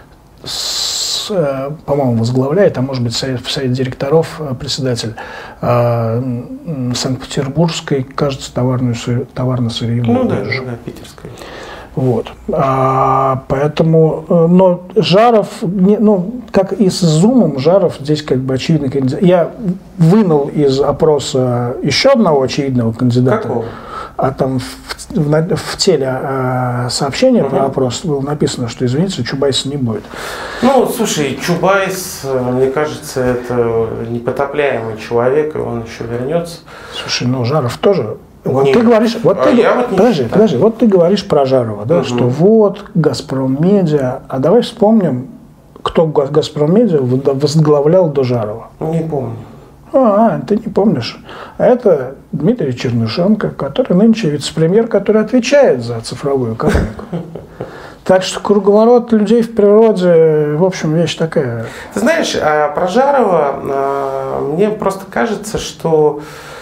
по-моему, возглавляет, а может быть, совет, совет директоров председатель э, Санкт-Петербургской, кажется, товарно-сырьевой ну, биржи. Да, да, питерской. Вот. А, поэтому, но Жаров, не, ну, как и с Зумом, Жаров здесь как бы очевидный кандидат. Я вынул из опроса еще одного очевидного кандидата. Какого? А там в, в, в теле э, сообщения угу. про опрос было написано, что, извините, Чубайса не будет. Ну, слушай, Чубайс, мне кажется, это непотопляемый человек, и он еще вернется. Слушай, ну, Жаров тоже... Вот не, ты говоришь, вот а ты, вот подожди, не подожди, вот ты говоришь про Жарова, да, угу. что вот Газпром Медиа, а давай вспомним, кто Газпром Медиа возглавлял до Жарова. Не помню. А, ты не помнишь. А это Дмитрий Чернышенко, который нынче вице-премьер, который отвечает за цифровую экономику. Так что круговорот людей в природе, в общем, вещь такая. Ты знаешь, про Жарова мне просто кажется, что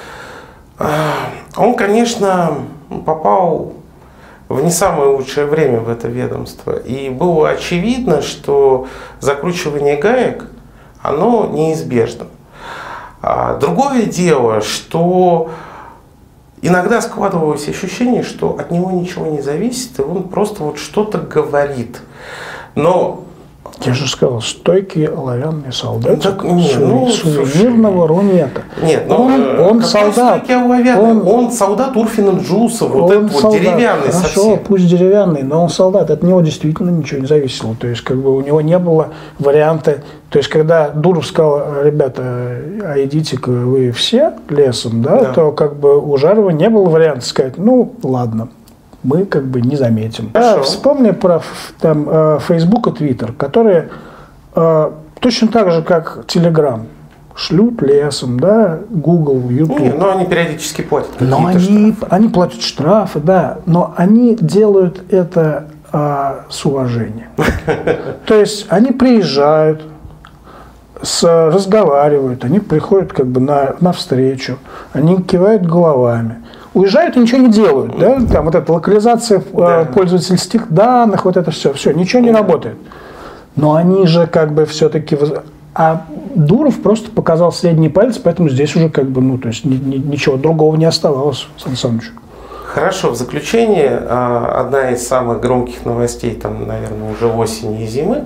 он, конечно, попал в не самое лучшее время в это ведомство. И было очевидно, что закручивание гаек, оно неизбежно. Другое дело, что иногда складывалось ощущение, что от него ничего не зависит, и он просто вот что-то говорит. Но... Я же сказал, стойкий оловянный солдат. Так, нет, ну, сувенирного рунета. Нет, ну, он, он солдат. Он, он солдат Урфина Джуса, вот этот вот деревянный Хорошо, совсем. Пусть деревянный, но он солдат. От него действительно ничего не зависело. То есть, как бы у него не было варианта. То есть, когда Дуров сказал, ребята, а идите-ка вы все лесом, да, да, то как бы у Жарова не было варианта сказать, ну, ладно. Мы как бы не заметим. Да, вспомни про там, э, Facebook и Twitter, которые э, точно так же, как Telegram, шлют лесом, да, Google, YouTube. Не, но они периодически платят. Но они, они платят штрафы, да, но они делают это э, с уважением. То есть они приезжают, с, разговаривают, они приходят как бы на, на встречу, они кивают головами. Уезжают и ничего не делают, да? Там вот эта локализация да. пользовательских данных, вот это все, все, ничего не работает. Но они же как бы все-таки... А Дуров просто показал средний палец, поэтому здесь уже как бы, ну, то есть ни, ни, ничего другого не оставалось, Сан Саныч. Хорошо, в заключение, одна из самых громких новостей, там, наверное, уже осени и зимы,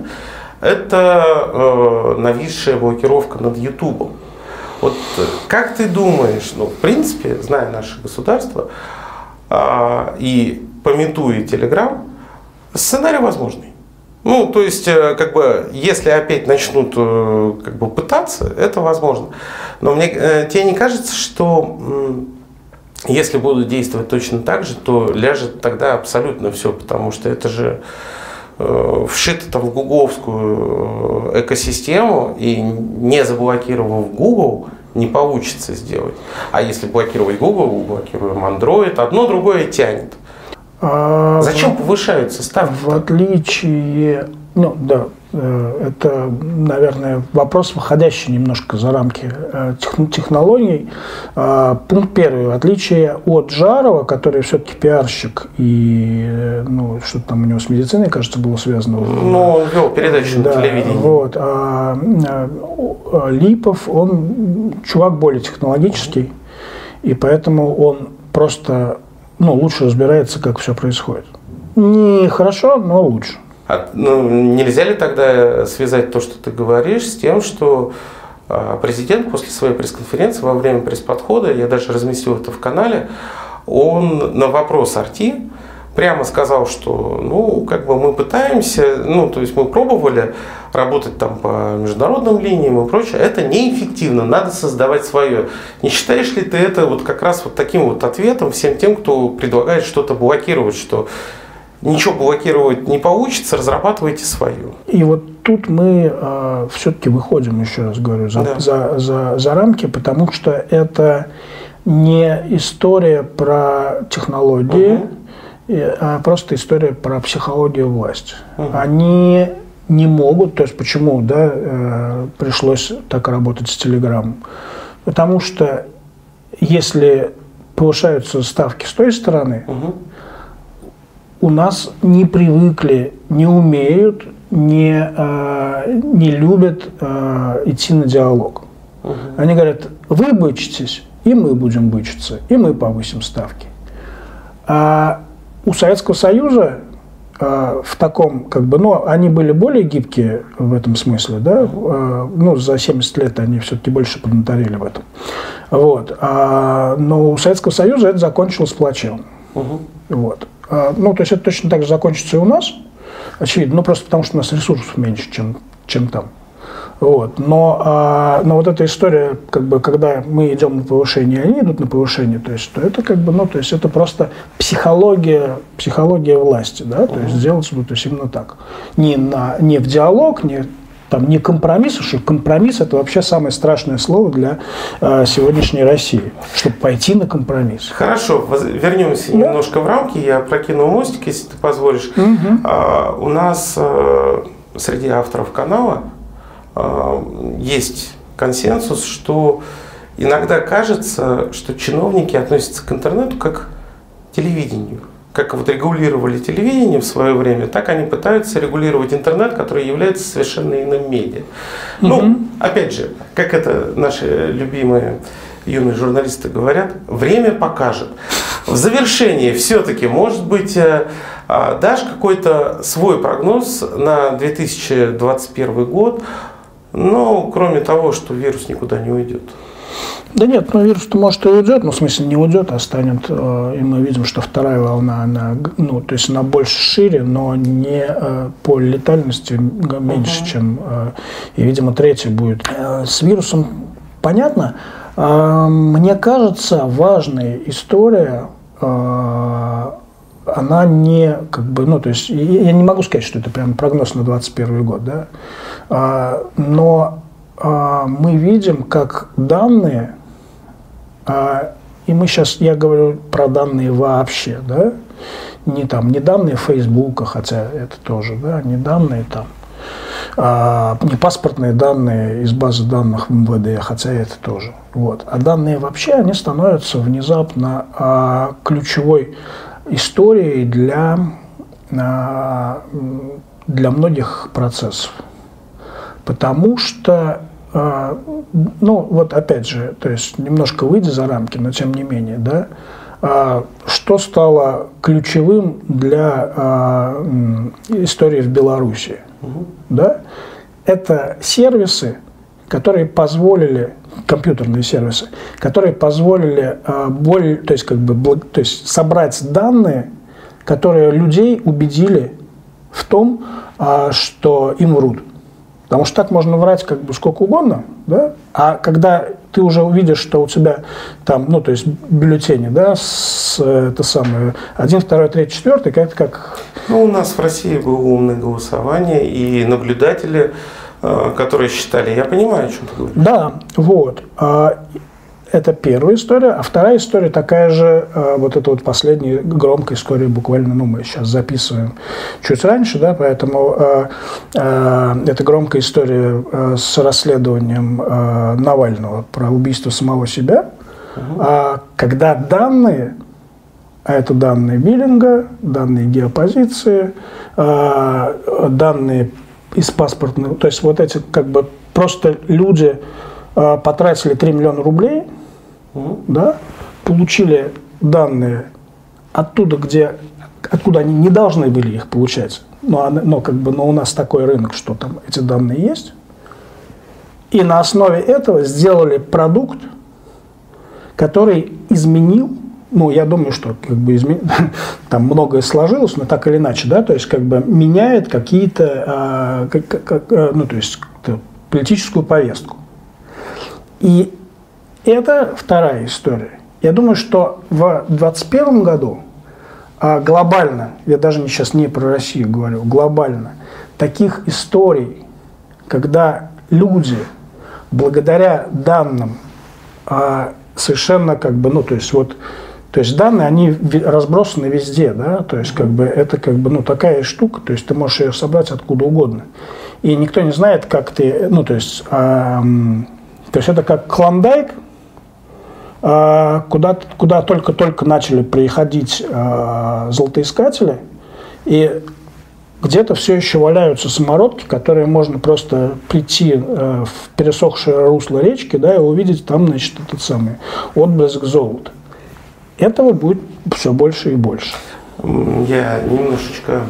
это нависшая блокировка над Ютубом. Вот как ты думаешь, ну, в принципе, зная наше государство а, и памятуя Телеграм, сценарий возможный. Ну, то есть, как бы, если опять начнут как бы, пытаться, это возможно. Но мне, тебе не кажется, что если будут действовать точно так же, то ляжет тогда абсолютно все, потому что это же вшито там в гугловскую экосистему, и не заблокировав Google, не получится сделать. А если блокировать Google, блокируем Android, одно другое тянет. А, Зачем повышаются ставки? В отличие, ну да, это, наверное, вопрос, выходящий немножко за рамки технологий. Пункт первый. В отличие от Жарова, который все-таки пиарщик, и ну, что-то там у него с медициной, кажется, было связано. Ну, он вел передачу да, на телевидении. Вот. А Липов, он чувак более технологический, и поэтому он просто ну, лучше разбирается, как все происходит. Не хорошо, но лучше. А, ну, нельзя ли тогда связать то, что ты говоришь, с тем, что а, президент после своей пресс-конференции, во время пресс-подхода, я даже разместил это в канале, он на вопрос Арти прямо сказал, что ну, как бы мы пытаемся, ну, то есть мы пробовали работать там по международным линиям и прочее, это неэффективно, надо создавать свое. Не считаешь ли ты это вот как раз вот таким вот ответом всем тем, кто предлагает что-то блокировать, что ничего блокировать не получится, разрабатывайте свое? И вот тут мы э, все-таки выходим, еще раз говорю, за, да. за, за, за рамки, потому что это не история про технологии, угу. а просто история про психологию власти. Угу. Они не могут, то есть почему да, э, пришлось так работать с Телеграмом? Потому что если повышаются ставки с той стороны, угу. у нас не привыкли, не умеют, не, э, не любят э, идти на диалог. Угу. Они говорят, вы бычитесь, и мы будем бычиться, и мы повысим ставки. А у Советского Союза э, в таком, как бы, ну, они были более гибкие в этом смысле, да, э, ну, за семьдесят лет они все-таки больше поднаторели в этом. Вот. А, но у Советского Союза это закончилось плачевно. Угу. Вот. А, ну, то есть это точно так же закончится и у нас, очевидно, ну, просто потому что у нас ресурсов меньше, чем, чем там. Вот. Но, а, но вот эта история, как бы, когда мы идем на повышение, они идут на повышение, то есть, то это как бы, ну, то есть это просто психология, психология власти, да, то есть сделать, ну, то есть именно так. Не, на, не в диалог, не, там, не компромисс, потому что компромисс это вообще самое страшное слово для э, сегодняшней России, чтобы пойти на компромисс. Хорошо, вернемся да? немножко в рамки, я прокину мостик, если ты позволишь. Угу. А, у нас а, среди авторов канала есть консенсус, что иногда кажется, что чиновники относятся к интернету как к телевидению. Как вот регулировали телевидение в свое время, так они пытаются регулировать интернет, который является совершенно иным медиа. Mm-hmm. Ну, опять же, как это наши любимые юные журналисты говорят, время покажет. В завершении все-таки, может быть, дашь какой-то свой прогноз на две тысячи двадцать первый год, ну, кроме того, что вирус никуда не уйдет. Да нет, ну вирус-то может и уйдет, но в смысле не уйдет, а станет, и мы видим, что вторая волна, она, ну, то есть она больше шире, но не по летальности меньше, uh-huh. чем, и, видимо, третья будет. С вирусом понятно. Мне кажется, важная история, она не, как бы, ну, то есть, я не могу сказать, что это прям прогноз на двадцать первый год, да, но мы видим, как данные, и мы сейчас, я говорю про данные вообще, да, не там, не данные Фейсбука, хотя это тоже, да, не данные там, не паспортные данные из базы данных в эм вэ дэ, хотя это тоже, вот, а данные вообще, они становятся внезапно ключевой историей для, для многих процессов. Потому что, ну вот опять же, то есть немножко выйдя за рамки, но тем не менее, да, что стало ключевым для истории в Беларуси? Угу. Да? Это сервисы, которые позволили, компьютерные сервисы, которые позволили более, то есть, как бы, то есть собрать данные, которые людей убедили в том, что им врут. Потому что так можно врать как бы сколько угодно, да? А когда ты уже увидишь, что у тебя там, ну, то есть бюллетени, да, с, это самое, один, второй, третий, четвертый, это как... Ну, у нас в России было умное голосование, и наблюдатели, которые считали, я понимаю, о чем ты говоришь. Да, вот. Это первая история. А вторая история такая же, вот эта вот последняя громкая история, буквально, ну, мы сейчас записываем чуть раньше, да, поэтому э, э, это громкая история э, с расследованием э, Навального про убийство самого себя, угу. э, когда данные, а это данные биллинга, данные геопозиции, э, данные из паспортных, то есть вот эти как бы просто люди э, потратили три миллиона рублей, Mm-hmm. да, получили данные оттуда, где, откуда они не должны были их получать, но, но, как бы, но у нас такой рынок, что там эти данные есть, и на основе этого сделали продукт, который изменил ну, я думаю, что как бы измен... там многое сложилось, но так или иначе, да, то есть как бы меняет какие-то, а, как, как, ну, то есть политическую повестку. И это вторая история. Я думаю, что в двадцать первом году а, глобально, я даже сейчас не про Россию говорю, глобально, таких историй, когда люди благодаря данным а, совершенно как бы, ну, то есть вот, то есть данные, они разбросаны везде, да, то есть как бы это как бы, ну, такая штука, то есть ты можешь ее собрать откуда угодно. И никто не знает, как ты, ну, то есть, а, то есть это как Клондайк, а, куда, куда только-только начали приходить а, золотоискатели, и где-то все еще валяются самородки, которые можно просто прийти э, в пересохшее русло речки, да, и увидеть там, значит, этот самый отблеск золота. Этого будет все больше и больше. Я немножечко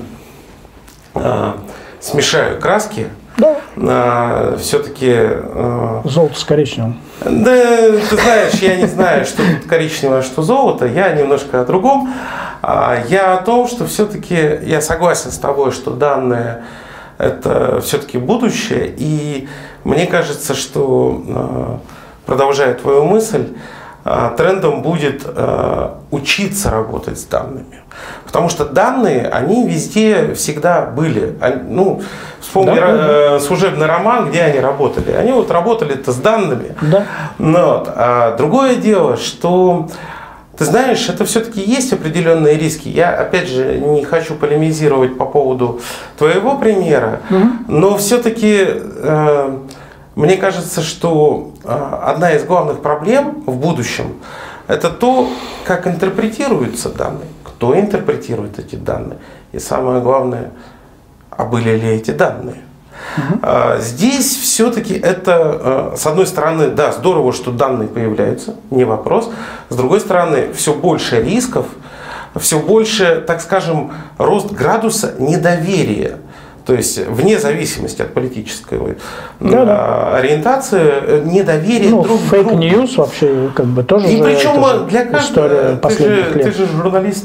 э, смешаю краски. Да. Э, все-таки... Э, золото с коричневым. Да, ты знаешь, я не знаю, что тут коричневое, что золото. Я немножко о другом. Я о том, что все-таки я согласен с тобой, что данные – это все-таки будущее. И мне кажется, что, продолжая твою мысль, трендом будет учиться работать с данными. Потому что данные, они везде всегда были. Они, ну, вспомни да, да. служебный роман, где они работали. Они вот работали-то с данными. Да. Вот. А другое дело, что, ты знаешь, это все-таки есть определенные риски. Я, опять же, не хочу полемизировать по поводу твоего примера, угу. но все-таки э, мне кажется, что э, одна из главных проблем в будущем – это то, как интерпретируются данные, кто интерпретирует эти данные, и самое главное, а были ли эти данные. Угу. Здесь все-таки это, с одной стороны, да, здорово, что данные появляются, не вопрос. С другой стороны, все больше рисков, все больше, так скажем, рост градуса недоверия. То есть, вне зависимости от политической да, да. ориентации, недоверие ну, друг к другу. Фейк-ньюс вообще как бы тоже и причем для каждого, ты же, ты же журналист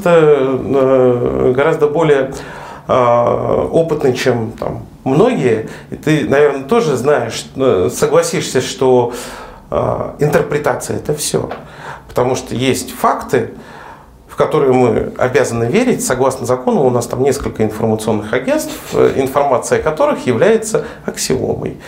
гораздо более опытный, чем там многие, и ты, наверное, тоже знаешь, согласишься, что интерпретация – это все. Потому что есть факты, в которые мы обязаны верить, согласно закону, у нас там несколько информационных агентств, информация которых является аксиомой.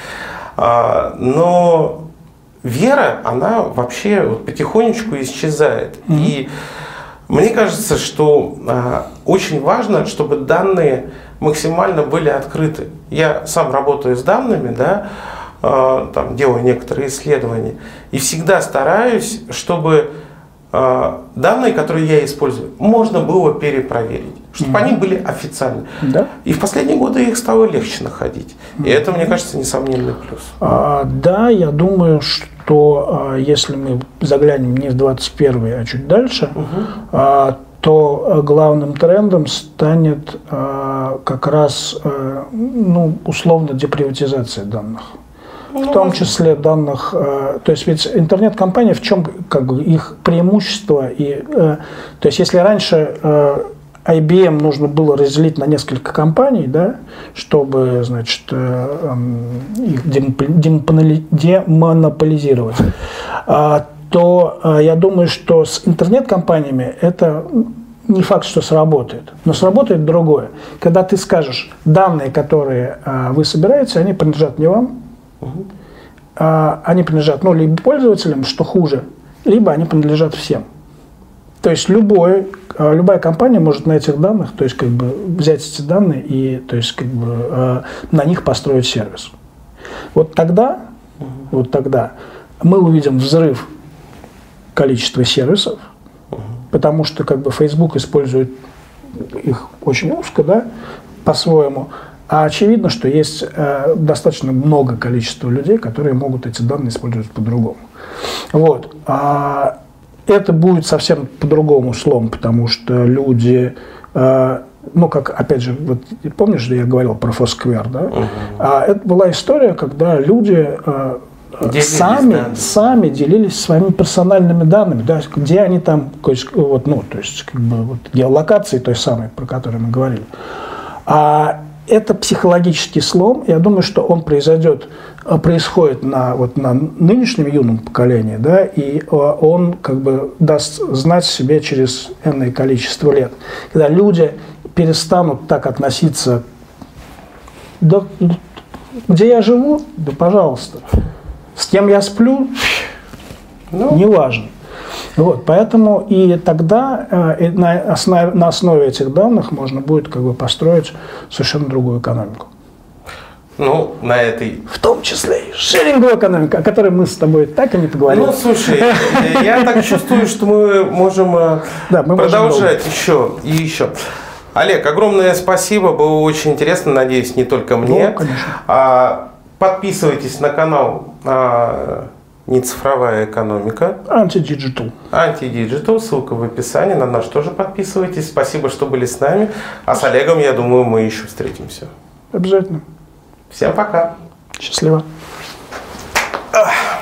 Но вера, она вообще вот потихонечку исчезает. Mm-hmm. И мне кажется, что очень важно, чтобы данные максимально были открыты. Я сам работаю с данными, да, там, делаю некоторые исследования, и всегда стараюсь, чтобы данные, которые я использую, можно было перепроверить, чтобы mm-hmm. они были официальны. Да? И в последние годы их стало легче находить. Mm-hmm. И это, мне кажется, несомненный плюс. А, да, я думаю, что а, если мы заглянем не в двадцать первый, а чуть дальше, mm-hmm. а, то главным трендом станет а, как раз а, ну, условно деприватизация данных. В том числе данных, то есть ведь интернет-компании, в чем как бы их преимущество, и, то есть если раньше ай би эм нужно было разделить на несколько компаний, да, чтобы, значит, их демонополизировать, то я думаю, что с интернет-компаниями это не факт, что сработает, но сработает другое. Когда ты скажешь, данные, которые вы собираете, они принадлежат не вам, Угу. они принадлежат, ну, либо пользователям, что хуже, либо они принадлежат всем. То есть любой, любая компания может на этих данных, то есть как бы взять эти данные и, то есть как бы на них построить сервис. Вот тогда, угу. вот тогда мы увидим взрыв количества сервисов, угу. потому что как бы Facebook использует их очень узко, да, по-своему. А очевидно, что есть э, достаточно много количества людей, которые могут эти данные использовать по-другому. Вот. А это будет совсем по-другому слом, потому что люди, э, ну, как, опять же, вот, помнишь, я говорил про Foursquare, да? Uh-huh. А это была история, когда люди, э, делились, сами, да. сами делились своими персональными данными, да, где они там, вот, ну, то есть, как бы, вот, геолокации той самой, про которую мы говорили. А это психологический слом, я думаю, что он произойдет, происходит на, вот, на нынешнем юном поколении, да, и он как бы даст знать себе через энное количество лет. Когда люди перестанут так относиться, да, где я живу, да пожалуйста, с кем я сплю, ну, неважно. Вот, поэтому и тогда э, на, основе, на основе этих данных можно будет как бы построить совершенно другую экономику. Ну, на этой... В том числе и шеринговую экономику, о которой мы с тобой так и не поговорили. Ну, слушай, я так чувствую, что мы можем да, мы продолжать можем еще и еще. Олег, огромное спасибо, было очень интересно, надеюсь, не только мне. Ну, конечно. А, подписывайтесь на канал а, «Нецифровая экономика». Антидиджитал. Антидиджитал, ссылка в описании, на наш тоже подписывайтесь. Спасибо, что были с нами. А с Олегом, я думаю, мы еще встретимся. Обязательно. Всем пока. Счастливо. Ах.